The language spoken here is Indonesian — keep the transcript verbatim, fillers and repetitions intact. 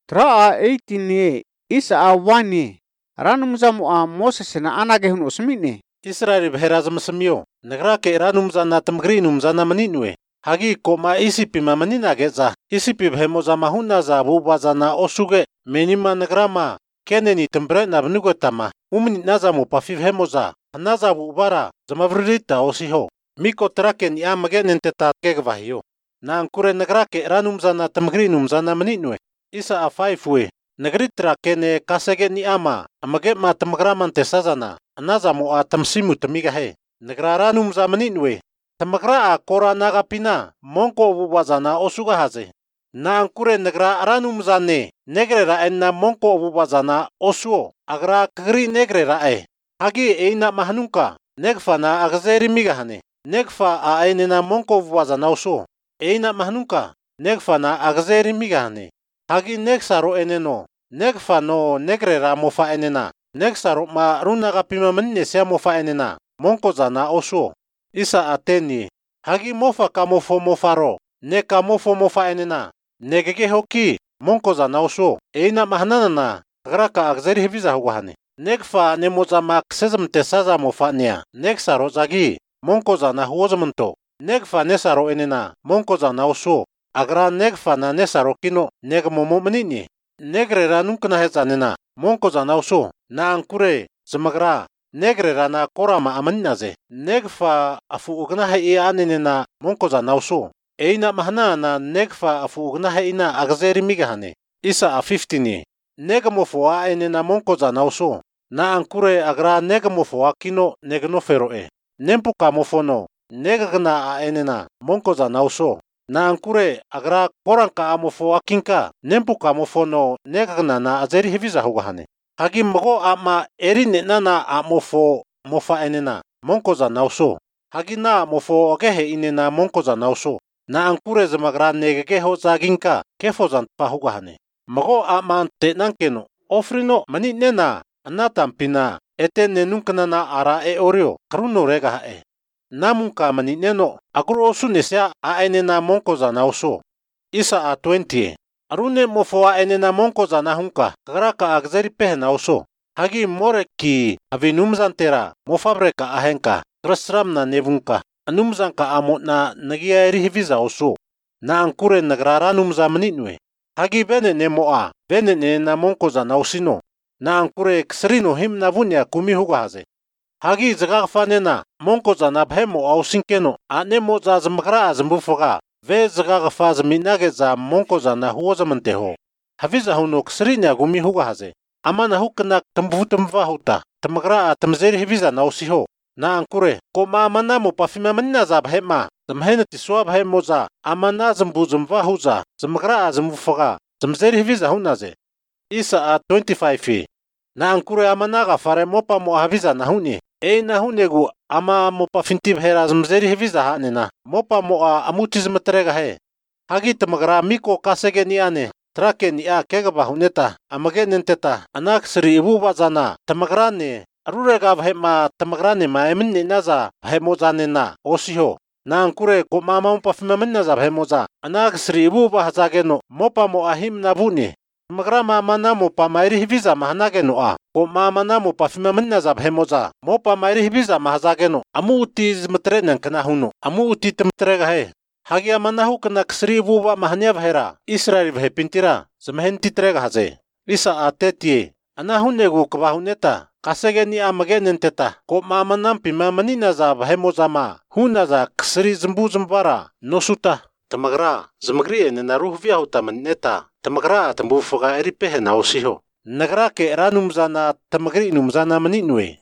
Tra a eighteen isa a one ranum zamu a Moses na anage hun usmine. Israel bhera zam semyo. Nagra ke ranum zana tamgri num zana maninwe. Hagi koma isipi mamanina geza. Isipi bhemo zama huna za buba zana osuge. Menima nagrama. Keneni tembre na bnugo tama. Umni nazamu pafi bhemo za. Naza bubara zama vrita osiho. Miko traken ya magenente ta kegvahyo. Na ankure nagra ke ranum zana tamgri num zana maninwe. Isa a five we. Nagritra kene kasege ni ama. Amage ma tamagraman te sazana. Naza mo a tamsimu tamiga he. Nagraranum zamaninwe. Tamagra a kora nagapina. Monko bubazana osuga haze. Na ankure nagra aranum zane. Negre ra enna monko bubazana osuo. Agra kagri negre ra e. Hagi eina mahanunka. Negfa na agzeri miga hane. Negfa a enena monko bubazana osuo. Eina mahanunka. Negfa na agzeri miga hane. Hagi negsaro eneno. Negfa no negre ra mofa enena. Negsaro ma runaga pima manne sia mofa enena. Monko zana osuo. Isa ateni. Hagi mofa ka mofo mofaro. Neka mofo mofa enena. Negege hoki. Monko zana osuo. Eina mahanana. Graka agzeri heviza huwahane. Negfa nemoza mak sezam te saza mofa nea. Negsaro zagi. Monko zana huozamanto. Negfa nesaro enena. Monko zana osuo. Agra negfa na nesaro kino. Neg momo manini. Negre ra nunkana hezanena. Monko zana osuo. Na ankure. Zamagra. Negre ra na korama amaninaze. Negfa afu ugnahe i anenena. Monko zana osuo. Eina mahana na negfa afu ugnahe ina agzeri migahane. Isa a fifteen. Negamofo a enena monko zana osuo. Na ankure agra negamofo a kino negnofero e. Nempu kamofono. Negagna a enena monko zana osuo. Na ankure agra koranka amofo akinka. Nempu kamofono negagna na azeri heviza hugahane. Hagi mgo ama erine nana amofo mofa enena monko zana osuo. Hagi na mofo ogehe inena monko zana osuo. Na ankure zamagra negegeho zaginka kefo zantpa hugahane. Mgo ama ante nankeno ofrino mani nena anatampina etene nunkana ara e oreo karuno rega hae. Namunka mani neno aguro osu nesya a enena monko zana osuo. Isa a twenty. Arune mofo a enena monko zana hunka kagraka agzeri pehna osuo. Hagi more ki avinumzantera mofabreka ahenka grasram na nevunka. Anumzanka amo na nagia rihiviza osuo. Na ankure nagrara numza maninwe. Hagi bene nemoa, bene ne na monko zana osino. Na ankure ksrino him na vunya kumi hugahaze. Hagi zagagfanena monko zana bhemo ausinkeno. A nemo za zamagra zambufoga. Ve zagagfa zaminage za monko zana huozamanteho. Haviza huno ksrinya gumi hugahaze. Amana hukana tambutamva huta. Tamagra tamzeri hiviza na osiho. Na ankure ko ma mana mo pafima manna za bhema zamhena tiswa bhemo za amana zambu zamva huza zamagra zamfuga zamzeri hiviza hunaze. Isa a twenty-five. Na ankure amana ga fare mopa mo haviza na huni. E na hunegu ama mo pafinti bhera zamzeri hiviza hanena mopa mo amuti zamatrega he. Hagi tamagra miko kasege ni ane trake ni a kega bahuneta amage nenteta anak sri ibu bazana tamagrane Arurega bhema tamagrane ma eminne naza bhemozane na osiho. Na ankure ko mama mo pafima naza bhemoza. Anak sri ibu bahazageno mopa mo ahim nabuni. Tamagrama mana mo pa mairi hiviza mahanageno a. Ko mama na mo pafima naza bhemoza. Mopa mairi hiviza mahazageno. Amu uti zmtrenen kana huno. Amu uti temtrega he. Hagi amanahu kana sri ibu ba mahanya bhera. Israel bhe pintira. Zamhenti trega haze. Isa atetie. Anahunegu kabahuneta. Kasege ni amage nenteta. Ko mama nampi mamanina za bhemozama. Huna za ksri zmbu zmbara. Nosuta. Tamagra. Zamagri ene na ruhvia huta maneta. Tamagra tambu foga eripehe na osiho. Nagra ke ranum zana tamagri num zana maninwe.